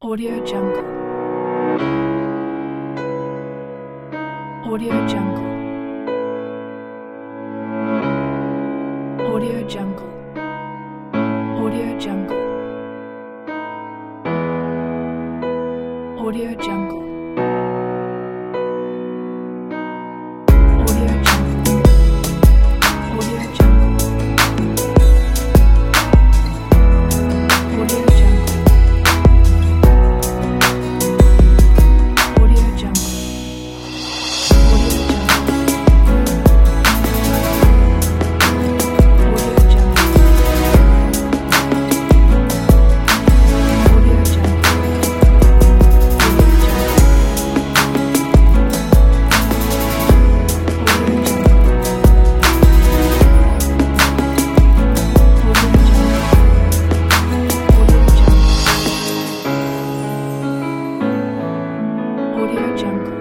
Audio Jungle. Audio Jungle. Audio Jungle. Audio Jungle. Audio Jungle. Audio Jungle. Audio Jungle. Audio Jungle. Audio Jungle. Audio Jungle.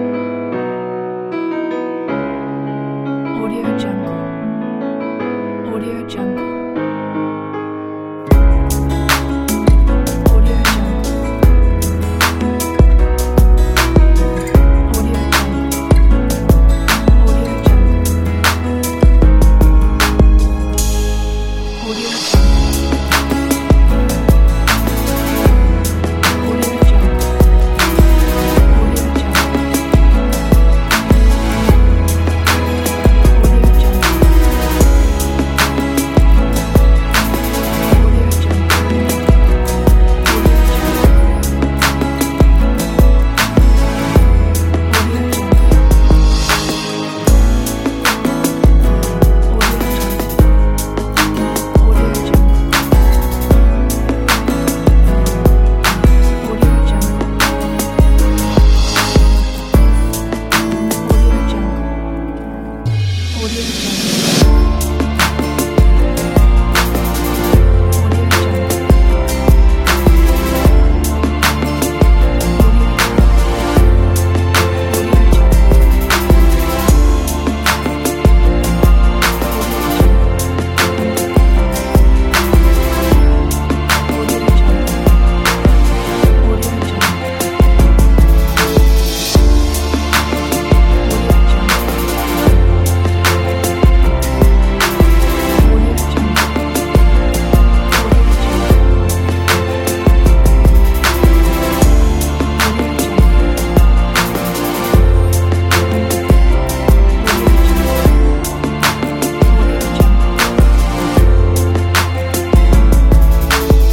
Audio Jungle. Audio Jungle. Audio Jungle. Audio Jungle. Audio Jungle. Audio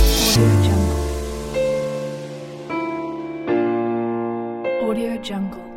Audio Jungle.